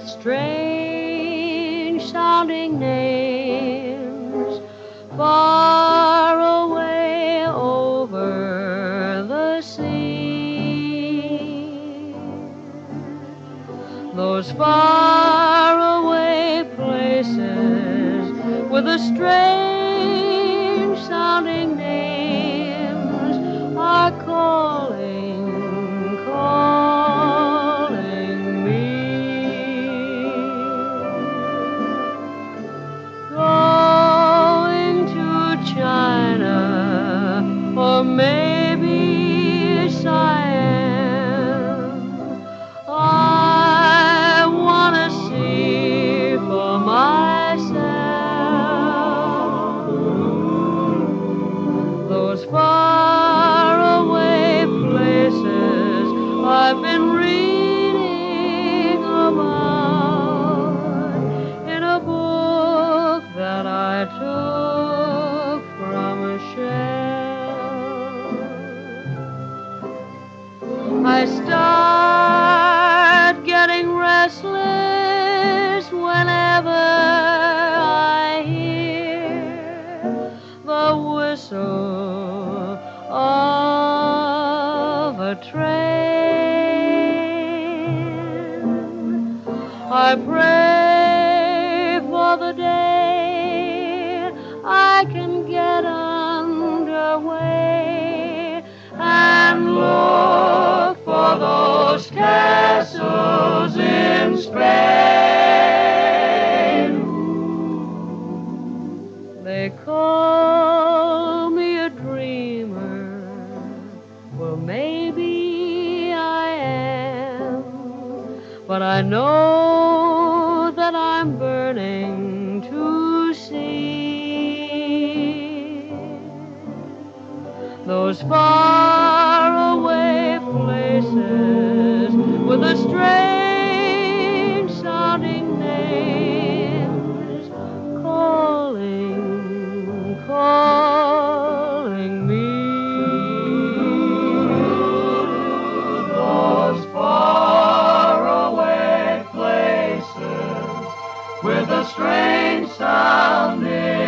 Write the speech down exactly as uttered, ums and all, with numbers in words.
strange sounding names far away over the sea. Those far away places with the strange sounding names are calling, calling me. Going to China or maybe Siam. I want to see for myself those faraway places I've been reading about in a book that I took from a shelf. I start getting restless whenever I hear the whistle of a train. I pray for the day I can get underway and look for those castles in Spain. They call me a dreamer. Well, maybe I am, but I know that I'm burning to see those far away places with the strange sounding names calling, calling me. Those far away places with the strange sounding